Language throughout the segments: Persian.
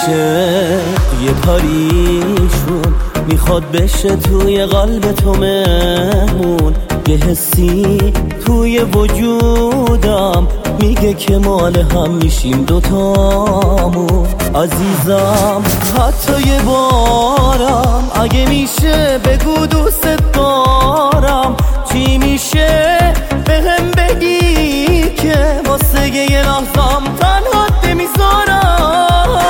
عاشق یه پریشون میخواد بشه توی قلب تو مهمون، یه حسی توی وجودم میگه که مال هم میشیم دوتامون. عزیزم حتی یه بارم اگه میشه بگو دوست دارم، چی میشه بهم بگی که واسه یه لحظم تنها نمیذارم.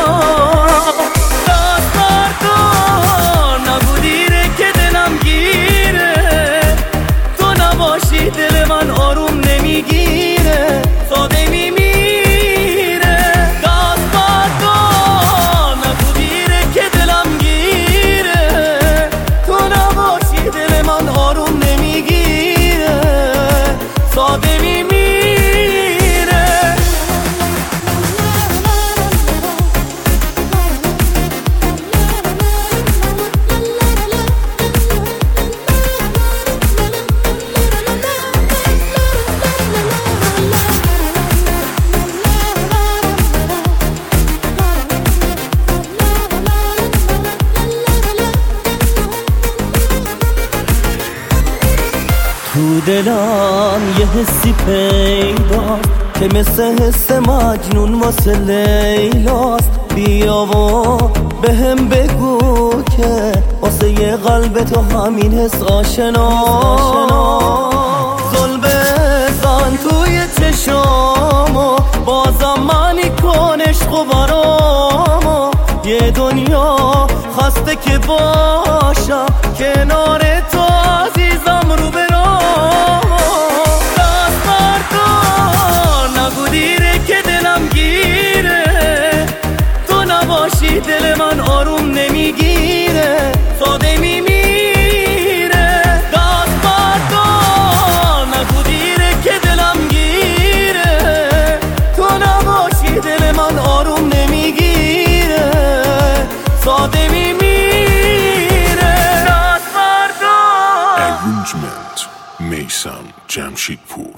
دست بردار نگو دیره که دلم گیره، تو نباشی دل من آروم نمیگیره، ساده میمیره. دست بردار نگو دیره که دلم گیره، تو نباشی دل من آروم نمیگیره، ساده میمیره. تو دلم یه حسی پیدا که مثل حس مجنون واسه لیلاست، بیا و بهم بگو که واسه یه قلب تو همین حس آشناست. زل بزن توی چشامو بازم معنی کن عشقو برامو، یه دنیا خسته که باشم کنار تو عزیزم رو برام. دست بردار نگو دیره که دلم گیره، تو نباشی دل من آروم نمیگیره، ساده میمیره. دست بردار نگو دیره که دلم گیره، تو نباشی دل من آروم نمیگیره، ساده میمیره. Arrangement میثم جمشیدپور.